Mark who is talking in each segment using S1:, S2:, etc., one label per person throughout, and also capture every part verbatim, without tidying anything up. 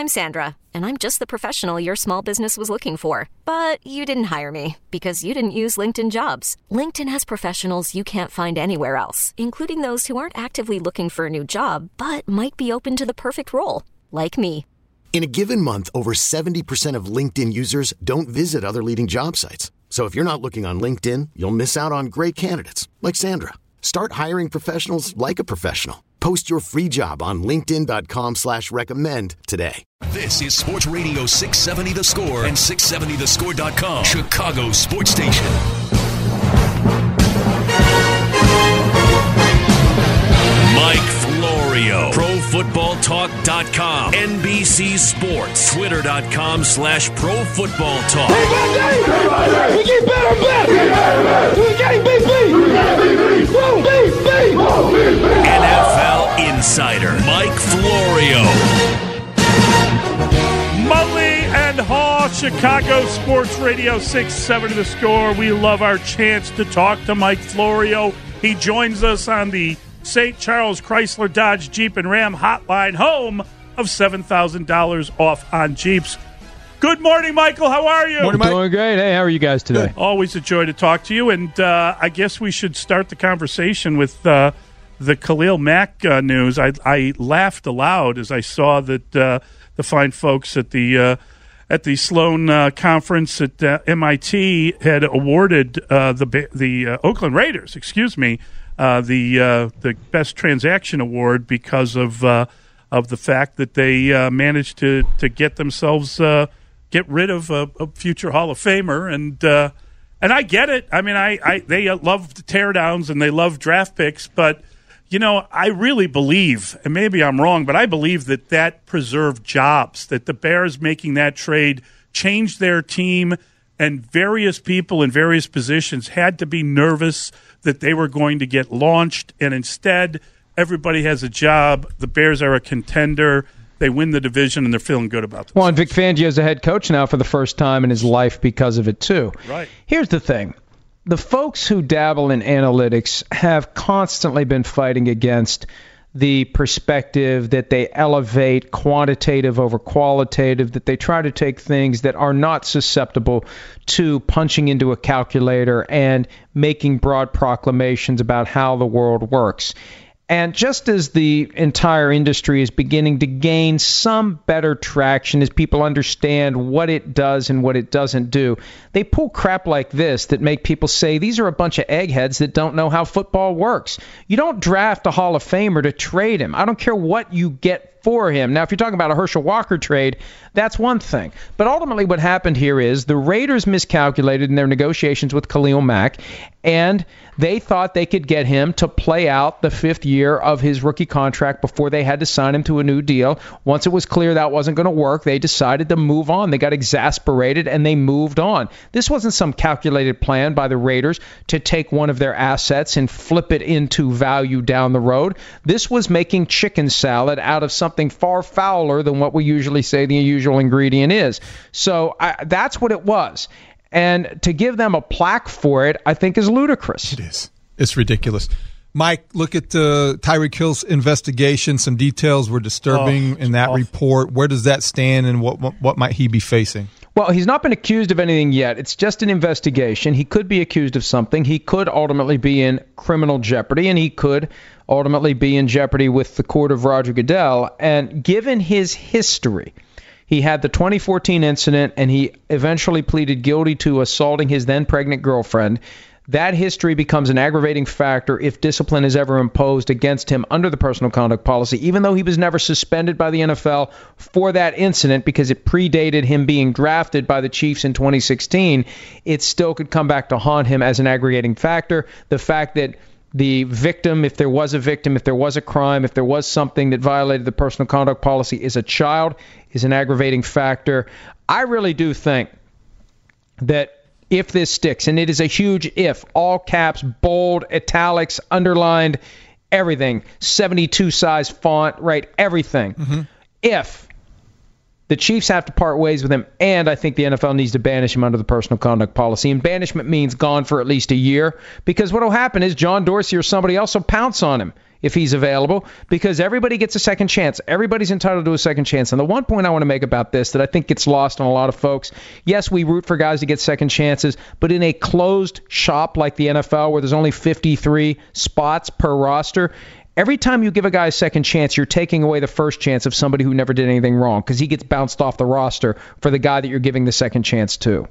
S1: I'm Sandra, and I'm just the professional your small business was looking for. But you didn't hire me because you didn't use LinkedIn Jobs. LinkedIn has professionals you can't find anywhere else, including those who aren't actively looking for a new job, but might be open to the perfect role, like me.
S2: In a given month, over seventy percent of LinkedIn users don't visit other leading job sites. So if you're not looking on LinkedIn, you'll miss out on great candidates like Sandra. Start hiring professionals like a professional. Post your free job on linkedin.com slash recommend today.
S3: This is Sports Radio six seventy The Score and six seventy the score dot com, Chicago sports station. Mike Florio, Pro Football Talk dot com, N B C Sports, Twitter.com slash Pro Football Talk.
S4: Day by day, we get better and better. We getting beat, beat. We getting beat, beat. Whoa, beat, beat.
S3: N F L Insider, Mike Florio.
S5: Mully and Haw, Chicago Sports Radio six seventy The Score. We love our chance to talk to Mike Florio. He joins us on the Saint Charles Chrysler Dodge Jeep and Ram hotline, home of seven thousand dollars off on Jeeps. Good morning, Michael. How are you?
S6: Morning, Mike. Doing great. Hey, how are you guys today?
S5: Good. Always a joy to talk to you. And uh, I guess we should start the conversation with uh, the Khalil Mack uh, news. I, I laughed aloud as I saw that uh, the fine folks at the uh, at the Sloan uh, conference at uh, M I T had awarded uh, the the uh, Oakland Raiders, excuse me, uh, the uh, the best transaction award because of uh, of the fact that they uh, managed to to get themselves uh, get rid of a, a future Hall of Famer, and uh, and I get it. I mean, I, I they love the teardowns and they love draft picks, but you know, I really believe, and maybe I'm wrong, but I believe that that preserved jobs, that the Bears making that trade changed their team, and various people in various positions had to be nervous that they were going to get launched, and instead everybody has a job. The Bears are a contender. They win the division, and they're feeling good about themselves.
S6: Well, and Vic Fangio is a head coach now for the first time in his life because of it, too.
S5: Right.
S6: Here's the thing. The folks who dabble in analytics have constantly been fighting against the perspective that they elevate quantitative over qualitative, that they try to take things that are not susceptible to punching into a calculator and making broad proclamations about how the world works. And just as the entire industry is beginning to gain some better traction as people understand what it does and what it doesn't do, they pull crap like this that make people say these are a bunch of eggheads that don't know how football works. You don't draft a Hall of Famer to trade him. I don't care what you get for him. Now, if you're talking about a Herschel Walker trade, that's one thing. But ultimately what happened here is the Raiders miscalculated in their negotiations with Khalil Mack, and they thought they could get him to play out the fifth year of his rookie contract before they had to sign him to a new deal. Once it was clear that wasn't going to work, they decided to move on. They got exasperated, and they moved on. This wasn't some calculated plan by the Raiders to take one of their assets and flip it into value down the road. This was making chicken salad out of something far fouler than what we usually say the usual ingredient is. So I, that's what it was. And to give them a plaque for it, I think, is ludicrous.
S7: It is. It's ridiculous. Mike, look at uh, Tyreek Hill's investigation. Some details were disturbing oh, in that awful. report. Where does that stand, and what, what what might he be facing?
S6: Well, he's not been accused of anything yet. It's just an investigation. He could be accused of something. He could ultimately be in criminal jeopardy, and he could ultimately be in jeopardy with the court of Roger Goodell. And given his history, he had the twenty fourteen incident, and he eventually pleaded guilty to assaulting his then-pregnant girlfriend. That history becomes an aggravating factor if discipline is ever imposed against him under the personal conduct policy, even though he was never suspended by the N F L for that incident because it predated him being drafted by the Chiefs in twenty sixteen. It still could come back to haunt him as an aggregating factor. The fact that the victim, if there was a victim, if there was a crime, if there was something that violated the personal conduct policy, is a child, is an aggravating factor. I really do think that if this sticks, and it is a huge if, all caps, bold, italics, underlined, everything, seventy-two size font, right, everything. Mm-hmm. If the Chiefs have to part ways with him, and I think the N F L needs to banish him under the personal conduct policy, and banishment means gone for at least a year, because what will happen is John Dorsey or somebody else will pounce on him if he's available, because everybody gets a second chance. Everybody's entitled to a second chance. And the one point I want to make about this that I think gets lost on a lot of folks, yes, we root for guys to get second chances, but in a closed shop like the N F L where there's only fifty-three spots per roster, every time you give a guy a second chance, you're taking away the first chance of somebody who never did anything wrong because he gets bounced off the roster for the guy that you're giving the second chance to.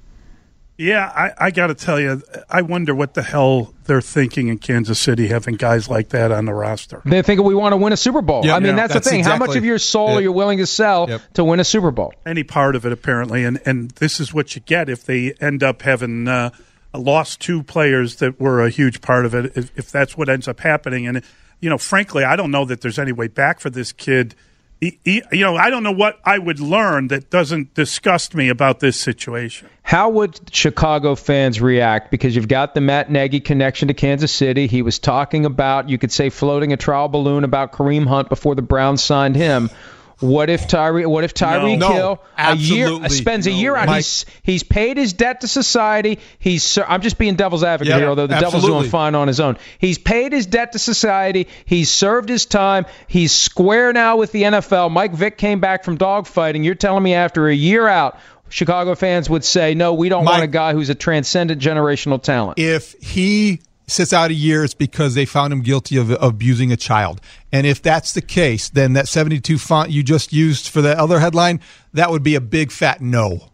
S5: Yeah, I, I got to tell you, I wonder what the hell they're thinking in Kansas City having guys like that on the roster.
S6: They're thinking we want to win a Super Bowl.
S7: Yep,
S6: I mean,
S7: yeah,
S6: that's,
S7: that's
S6: the thing.
S7: exactly,
S6: How much of your soul
S7: yep.
S6: are you willing to sell
S7: yep.
S6: to win a Super Bowl?
S5: Any part of it, apparently. And, and this is what you get if they end up having uh, lost two players that were a huge part of it, if, if that's what ends up happening. And you know, frankly, I don't know that there's any way back for this kid. He, he, you know, I don't know what I would learn that doesn't disgust me about this situation.
S6: How would Chicago fans react? Because you've got the Matt Nagy connection to Kansas City. He was talking about, you could say, floating a trial balloon about Kareem Hunt before the Browns signed him. What if Tyree? What if Tyreek
S7: No,
S6: Hill
S7: no,
S6: a year
S7: absolutely.
S6: spends a
S7: No,
S6: year out?
S7: Mike.
S6: He's he's paid his debt to society. He's I'm just being devil's advocate
S7: Yep,
S6: here, although the devil's
S7: absolutely.
S6: doing fine on his own. He's paid his debt to society. He's served his time. He's square now with the N F L. Mike Vick came back from dogfighting. You're telling me after a year out, Chicago fans would say, no, we don't
S7: Mike,
S6: want a guy who's a transcendent generational talent.
S7: If he sits out a year, it's because they found him guilty of, of abusing a child. And if that's the case, then that seventy-two font you just used for that other headline, that would be a big fat no.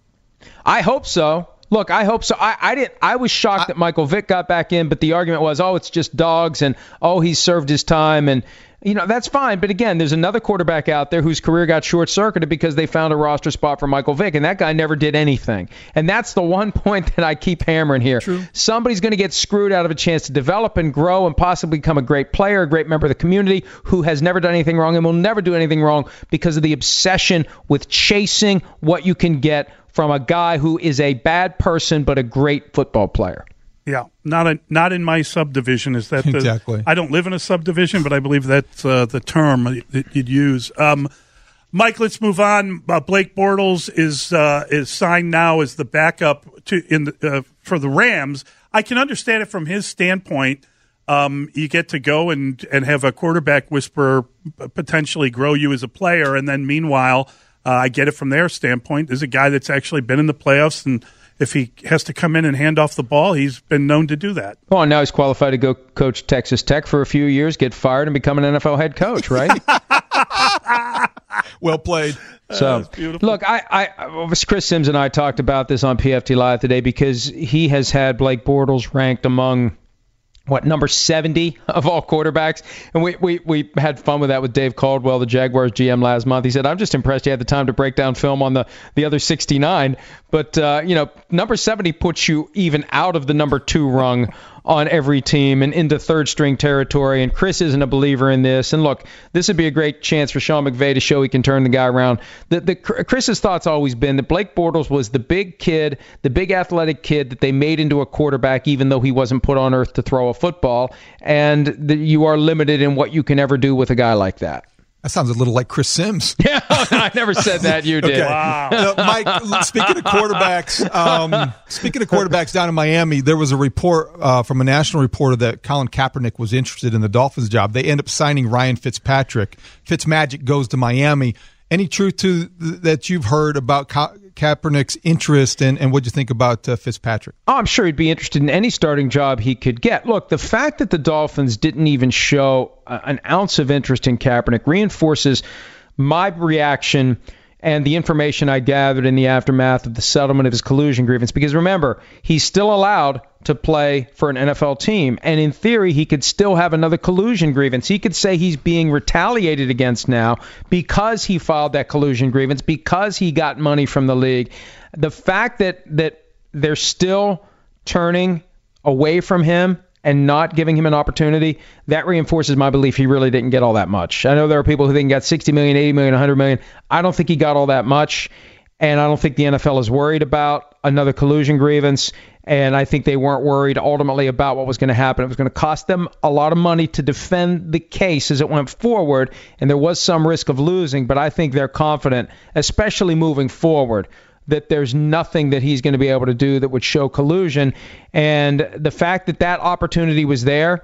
S6: I hope so. Look, I hope so. I, I didn't. I was shocked I, that Michael Vick got back in, but the argument was, oh, it's just dogs, and oh, he's served his time, and you know that's fine. But again, there's another quarterback out there whose career got short-circuited because they found a roster spot for Michael Vick, and that guy never did anything. And that's the one point that I keep hammering here.
S7: True.
S6: Somebody's going to get screwed out of a chance to develop and grow and possibly become a great player, a great member of the community who has never done anything wrong and will never do anything wrong because of the obsession with chasing what you can get from a guy who is a bad person but a great football player.
S5: Yeah, not a, not in my subdivision. Is that the,
S7: exactly?
S5: I don't live in a subdivision, but I believe that's uh, the term that you'd use. Um, Mike, let's move on. Uh, Blake Bortles is uh, is signed now as the backup to in the, uh, for the Rams. I can understand it from his standpoint. Um, you get to go and and have a quarterback whisperer potentially grow you as a player, and then meanwhile, uh, I get it from their standpoint. There's a guy that's actually been in the playoffs, and if he has to come in and hand off the ball, he's been known to do that.
S6: Well, now he's qualified to go coach Texas Tech for a few years, get fired, and become an N F L head coach, right?
S7: Well played.
S6: So, look, I, I, Chris Sims and I talked about this on P F T Live today because he has had Blake Bortles ranked among, what, number seventy of all quarterbacks. And we, we, we had fun with that with Dave Caldwell, the Jaguars G M, last month. He said, I'm just impressed he had the time to break down film on the, the other sixty-nine. But, uh, you know, number seventy puts you even out of the number two rung on every team and into third-string territory. And Chris isn't a believer in this. And, look, this would be a great chance for Sean McVay to show he can turn the guy around. The, the, Chris's thought's always been that Blake Bortles was the big kid, the big athletic kid that they made into a quarterback even though he wasn't put on earth to throw a football. And the, you are limited in what you can ever do with a guy like that.
S7: That sounds a little like Chris Sims.
S6: Yeah, I never said that. You did.
S7: Okay. Wow. Uh, Mike, speaking of quarterbacks, um, speaking of quarterbacks down in Miami, there was a report uh, from a national reporter that Colin Kaepernick was interested in the Dolphins job. They end up signing Ryan Fitzpatrick. Fitzmagic goes to Miami. Any truth to th- that you've heard about Ka- Kaepernick's interest, and, and what do you think about uh, Fitzpatrick?
S6: Oh, I'm sure he'd be interested in any starting job he could get. Look, the fact that the Dolphins didn't even show a, an ounce of interest in Kaepernick reinforces my reaction and the information I gathered in the aftermath of the settlement of his collusion grievance. Because remember, he's still allowed to play for an N F L team. And in theory, he could still have another collusion grievance. He could say he's being retaliated against now because he filed that collusion grievance, because he got money from the league. The fact that, that they're still turning away from him and not giving him an opportunity, that reinforces my belief he really didn't get all that much. I know there are people who think he got sixty million dollars, eighty million dollars, one hundred million dollars. I don't think he got all that much, and I don't think the N F L is worried about another collusion grievance, and I think they weren't worried ultimately about what was going to happen. It was going to cost them a lot of money to defend the case as it went forward, and there was some risk of losing, but I think they're confident, especially moving forward, that there's nothing that he's going to be able to do that would show collusion. And the fact that that opportunity was there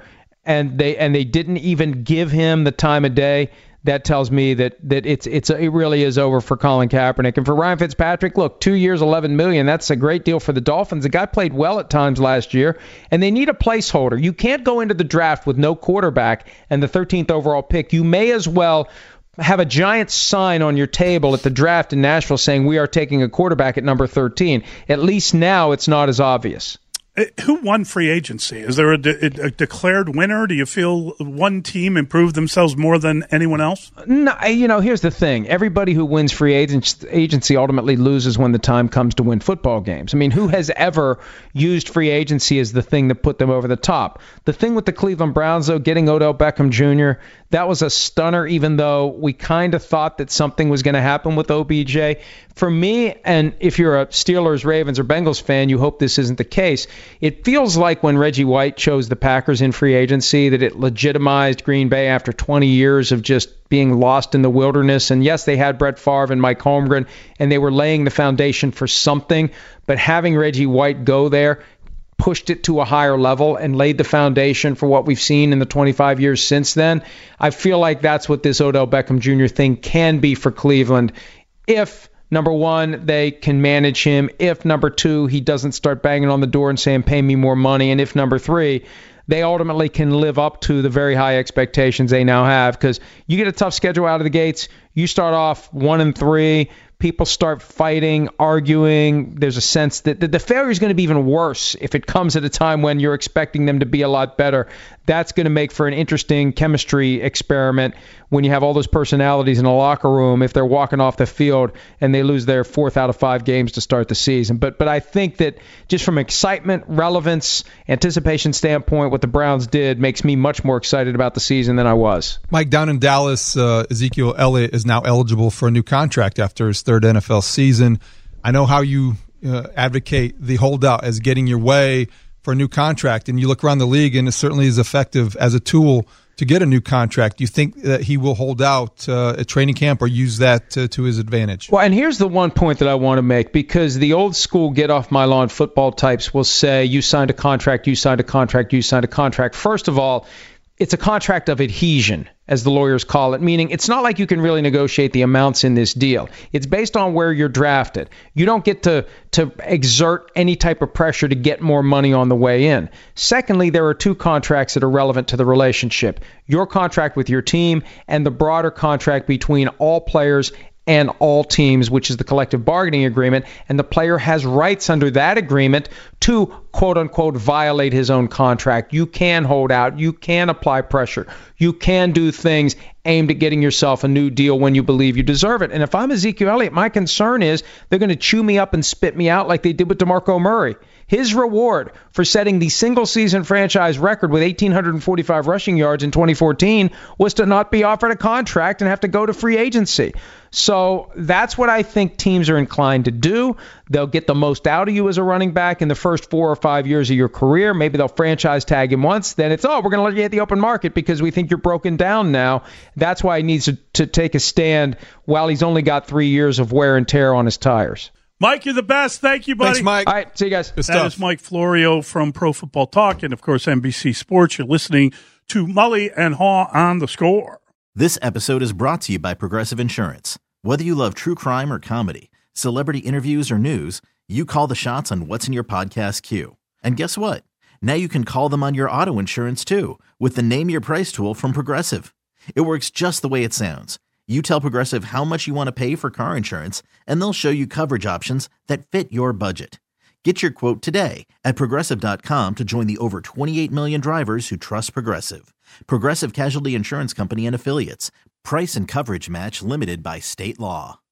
S6: and they and they didn't even give him the time of day, that tells me that that it's it's it really is over for Colin Kaepernick. And for Ryan Fitzpatrick, look, two years, eleven million dollars, that's a great deal for the Dolphins. The guy played well at times last year, and they need a placeholder. You can't go into the draft with no quarterback and the thirteenth overall pick. You may as well have a giant sign on your table at the draft in Nashville saying we are taking a quarterback at number thirteen. At least now it's not as obvious.
S5: Who won free agency? Is there a, de- a declared winner? Do you feel one team improved themselves more than anyone else?
S6: No, you know, here's the thing. Everybody who wins free agency ultimately loses when the time comes to win football games. I mean, who has ever used free agency as the thing that put them over the top? The thing with the Cleveland Browns, though, getting Odell Beckham Junior, that was a stunner, even though we kind of thought that something was going to happen with O B J. For me, and if you're a Steelers, Ravens, or Bengals fan, you hope this isn't the case. It feels like when Reggie White chose the Packers in free agency that it legitimized Green Bay after twenty years of just being lost in the wilderness. And yes, they had Brett Favre and Mike Holmgren, and they were laying the foundation for something. But having Reggie White go there pushed it to a higher level and laid the foundation for what we've seen in the twenty-five years since then. I feel like that's what this Odell Beckham Junior thing can be for Cleveland. If number one, they can manage him. If, number two, he doesn't start banging on the door and saying, pay me more money. And if, number three, they ultimately can live up to the very high expectations they now have. Because you get a tough schedule out of the gates. You start off one and three. People start fighting, arguing. There's a sense that the, the failure is going to be even worse if it comes at a time when you're expecting them to be a lot better. That's going to make for an interesting chemistry experiment when you have all those personalities in a locker room if they're walking off the field and they lose their fourth out of five games to start the season. But but I think that just from excitement, relevance, anticipation standpoint, what the Browns did makes me much more excited about the season than I was.
S7: Mike, down in Dallas, uh, Ezekiel Elliott is now eligible for a new contract after his third N F L season. I know how you uh, advocate the holdout as getting your way for a new contract, and you look around the league, and it certainly is effective as a tool to get a new contract. Do you think that he will hold out uh, at training camp or use that to, to his advantage?
S6: Well, and here's the one point that I want to make, because the old school get off my lawn football types will say, you signed a contract, you signed a contract, you signed a contract. First of all, it's a contract of adhesion, as the lawyers call it, meaning it's not like you can really negotiate the amounts in this deal. It's based on where you're drafted. You don't get to, to exert any type of pressure to get more money on the way in. Secondly, there are two contracts that are relevant to the relationship. Your contract with your team and the broader contract between all players and all teams, which is the collective bargaining agreement, and the player has rights under that agreement to, quote-unquote, violate his own contract. You can hold out. You can apply pressure. You can do things aimed at getting yourself a new deal when you believe you deserve it. And if I'm Ezekiel Elliott, my concern is they're going to chew me up and spit me out like they did with DeMarco Murray. His reward for setting the single-season franchise record with one thousand eight hundred forty-five rushing yards in twenty fourteen was to not be offered a contract and have to go to free agency. So that's what I think teams are inclined to do. They'll get the most out of you as a running back in the first four or five years of your career. Maybe they'll franchise tag him once. Then it's, oh, we're going to let you hit the open market because we think you're broken down now. That's why he needs to, to take a stand while he's only got three years of wear and tear on his tires.
S5: Mike, you're the best. Thank you, buddy.
S7: Thanks, Mike.
S6: All right, see you guys.
S7: Good
S5: that
S7: stuff.
S5: is Mike Florio from Pro Football Talk and, of course, N B C Sports. You're listening to Mully and Haw on The Score.
S8: This episode is brought to you by Progressive Insurance. Whether you love true crime or comedy, celebrity interviews or news, you call the shots on what's in your podcast queue. And guess what? Now you can call them on your auto insurance, too, with the Name Your Price tool from Progressive. It works just the way it sounds. You tell Progressive how much you want to pay for car insurance, and they'll show you coverage options that fit your budget. Get your quote today at Progressive dot com to join the over twenty-eight million drivers who trust Progressive. Progressive Casualty Insurance Company and Affiliates. Price and coverage match limited by state law.